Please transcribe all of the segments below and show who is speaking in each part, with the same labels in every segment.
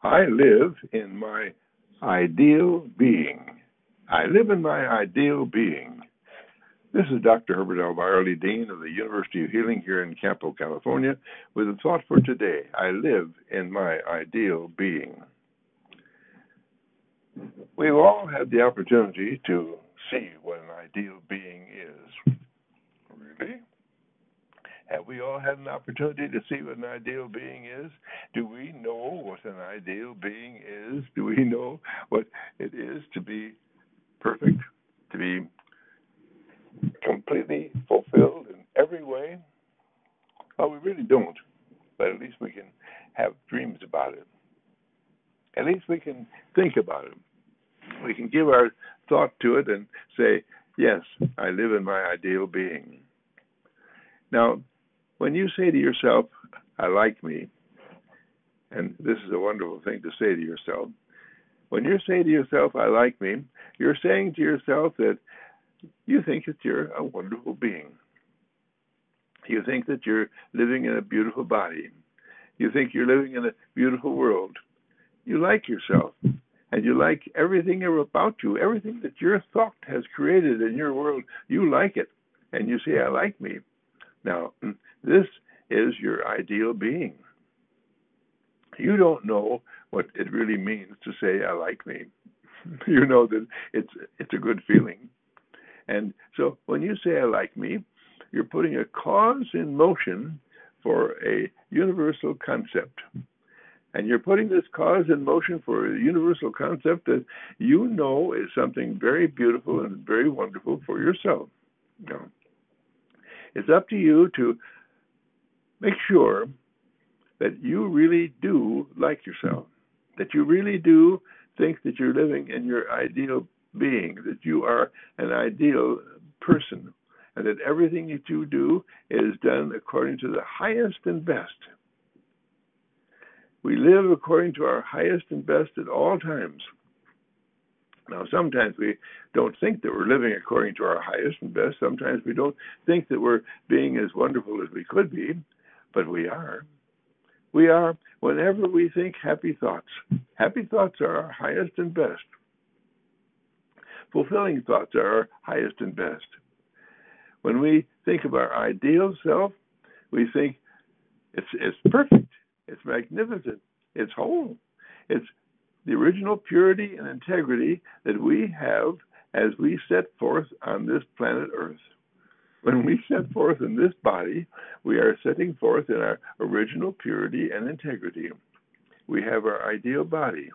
Speaker 1: I live in my ideal being. I live in my ideal being. This is Dr. Herbert L. Byerly, Dean of the University of Healing here in Campo, California, with a thought for today. I live in my ideal being. We've all had the opportunity to see what an ideal being is. Really? Have we all had an opportunity to see what an ideal being is? Do we know what an ideal being is? Do we know what it is to be perfect, to be completely fulfilled in every way? Well, we really don't, but at least we can have dreams about it. At least we can think about it. We can give our thought to it and say, yes, I live in my ideal being. Now, when you say to yourself, I like me, and this is a wonderful thing to say to yourself, when you say to yourself, I like me, you're saying to yourself that you think that you're a wonderful being. You think that you're living in a beautiful body. You think you're living in a beautiful world. You like yourself, and you like everything about you, everything that your thought has created in your world. You like it, and you say, I like me. Now, this is your ideal being. You don't know what it really means to say, I like me. You know that it's a good feeling. And so when you say, I like me, you're putting a cause in motion for a universal concept. And you're putting this cause in motion for a universal concept that you know is something very beautiful and very wonderful for yourself. Now, it's up to you to make sure that you really do like yourself, that you really do think that you're living in your ideal being, that you are an ideal person, and that everything that you do is done according to the highest and best. We live according to our highest and best at all times. Now, sometimes we don't think that we're living according to our highest and best. Sometimes we don't think that we're being as wonderful as we could be, but we are. We are whenever we think happy thoughts. Happy thoughts are our highest and best. Fulfilling thoughts are our highest and best. When we think of our ideal self, we think it's perfect, it's magnificent, it's whole. It's the original purity and integrity that we have as we set forth on this planet Earth. When we set forth in this body, we are setting forth in our original purity and integrity. We have our ideal body.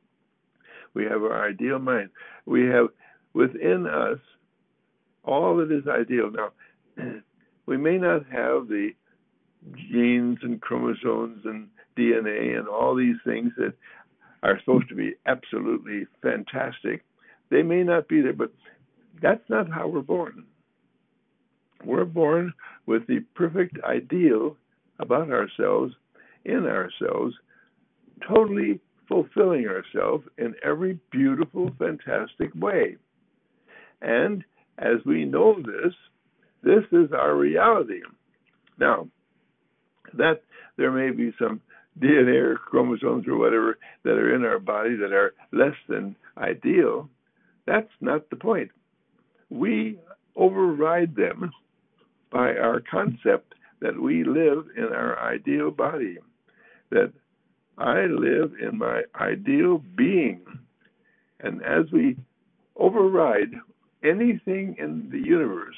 Speaker 1: We have our ideal mind. We have within us all that is ideal. Now, we may not have the genes and chromosomes and DNA and all these things that are supposed to be absolutely fantastic. They may not be there, but that's not how we're born. We're born with the perfect ideal about ourselves, in ourselves, totally fulfilling ourselves in every beautiful, fantastic way. And as we know this is our reality. Now, that there may be some DNA or chromosomes or whatever that are in our body that are less than ideal, that's not the point. We override them by our concept that we live in our ideal body, that I live in my ideal being. And as we override anything in the universe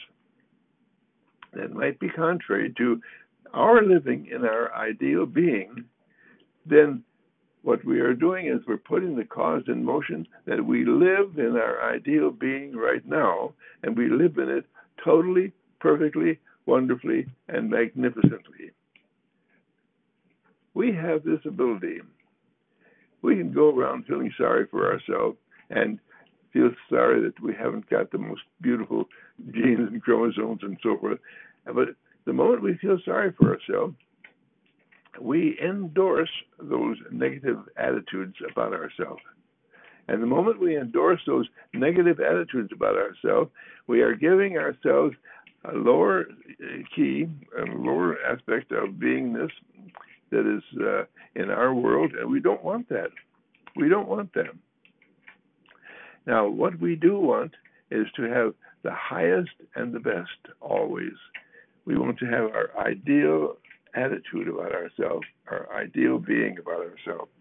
Speaker 1: that might be contrary to our living in our ideal being, then what we are doing is we're putting the cause in motion that we live in our ideal being right now, and we live in it totally, perfectly, wonderfully, and magnificently. We have this ability. We can go around feeling sorry for ourselves and feel sorry that we haven't got the most beautiful genes and chromosomes and so forth. But the moment we feel sorry for ourselves, we endorse those negative attitudes about ourselves. And the moment we endorse those negative attitudes about ourselves, we are giving ourselves a lower key, a lower aspect of beingness, that is in our world, and we don't want that. We don't want that. Now, what we do want is to have the highest and the best always. We want to have our ideal attitude about ourselves, our ideal being about ourselves.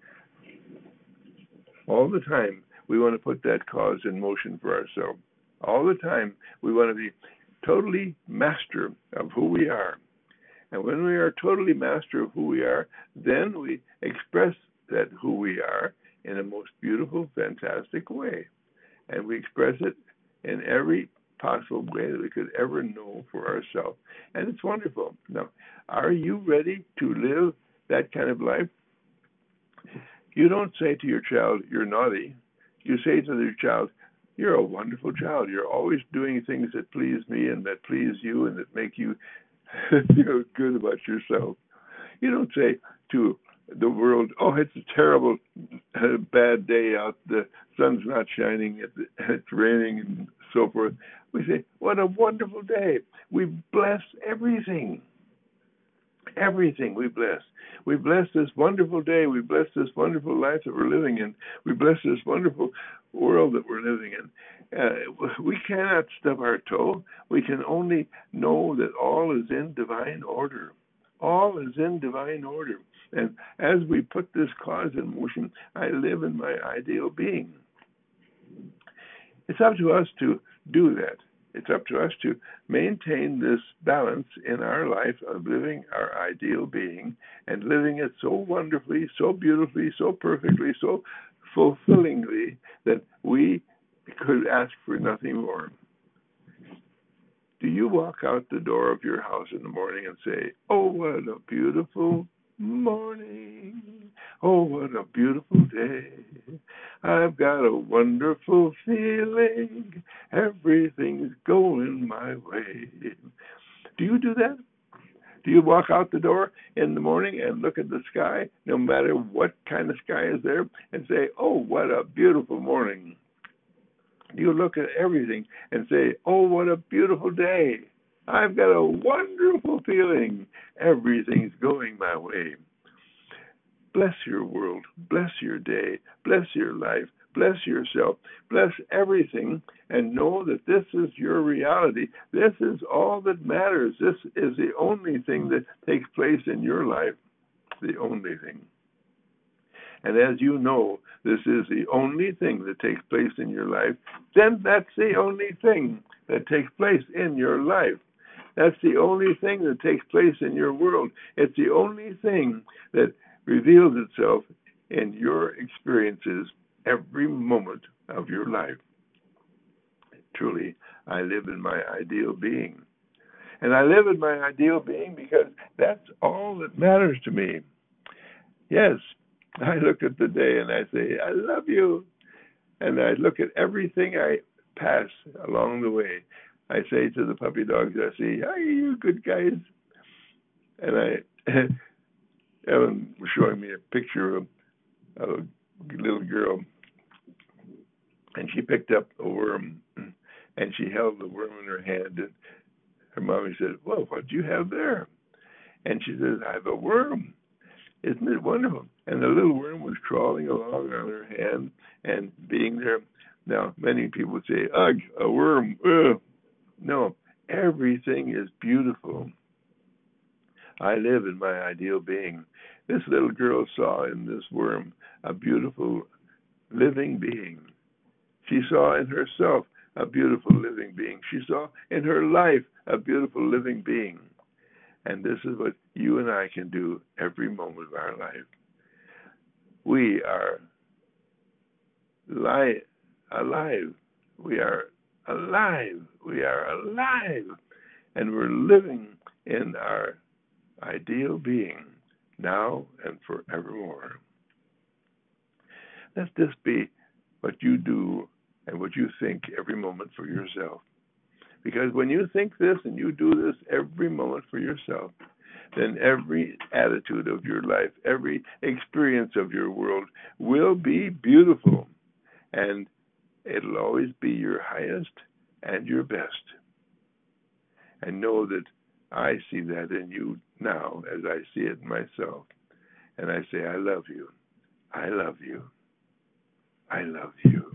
Speaker 1: All the time, we want to put that cause in motion for ourselves. All the time, we want to be totally master of who we are. And when we are totally master of who we are, then we express that who we are in a most beautiful, fantastic way. And we express it in every possible way that we could ever know for ourselves. And it's wonderful. Now, are you ready to live that kind of life? You don't say to your child, you're naughty. You say to your child, you're a wonderful child. You're always doing things that please me and that please you and that make you feel good about yourself. You don't say to the world, oh, it's a terrible, bad day out. The sun's not shining. It's raining and so forth. We say, what a wonderful day. We bless everything. Everything we bless. We bless this wonderful day. We bless this wonderful life that we're living in. We bless this wonderful world that we're living in. We cannot stub our toe. We can only know that all is in divine order. All is in divine order. And as we put this cause in motion, I live in my ideal being. It's up to us to do that. It's up to us to maintain this balance in our life of living our ideal being and living it so wonderfully, so beautifully, so perfectly, so fulfillingly that we could ask for nothing more. Do you walk out the door of your house in the morning and say, oh, what a beautiful morning. Oh, what a beautiful day. I've got a wonderful feeling. Everything's going my way. Do you do that? Do you walk out the door in the morning and look at the sky, no matter what kind of sky is there, and say, oh, what a beautiful morning? Do you look at everything and say, oh, what a beautiful day. I've got a wonderful feeling. Everything's going my way. Bless your world. Bless your day. Bless your life. Bless yourself. Bless everything. And know that this is your reality. This is all that matters. This is the only thing that takes place in your life. The only thing. And as you know, this is the only thing that takes place in your life, then that's the only thing that takes place in your life. That's the only thing that takes place in your world. It's the only thing that reveals itself in your experiences every moment of your life. Truly, I live in my ideal being. And I live in my ideal being because that's all that matters to me. Yes, I look at the day and I say, I love you. And I look at everything I pass along the way. I say to the puppy dogs, I say, hi, you good guys. And Ellen was showing me a picture of a little girl, and she picked up a worm, and she held the worm in her hand, and her mommy said, well, what do you have there? And she says, I have a worm. Isn't it wonderful? And the little worm was crawling along on her hand and being there. Now, many people would say, ugh, a worm. Ugh. No, everything is beautiful. I live in my ideal being. This little girl saw in this worm a beautiful living being. She saw in herself a beautiful living being. She saw in her life a beautiful living being. And this is what you and I can do every moment of our life. We are alive. We are alive. We are alive. And we're living in our ideal being now and forevermore. Let this be what you do and what you think every moment for yourself. Because when you think this and you do this every moment for yourself, then every attitude of your life, every experience of your world will be beautiful. And it'll always be your highest and your best. And know that I see that in you now as I see it in myself. and I say, I love you. I love you. I love you.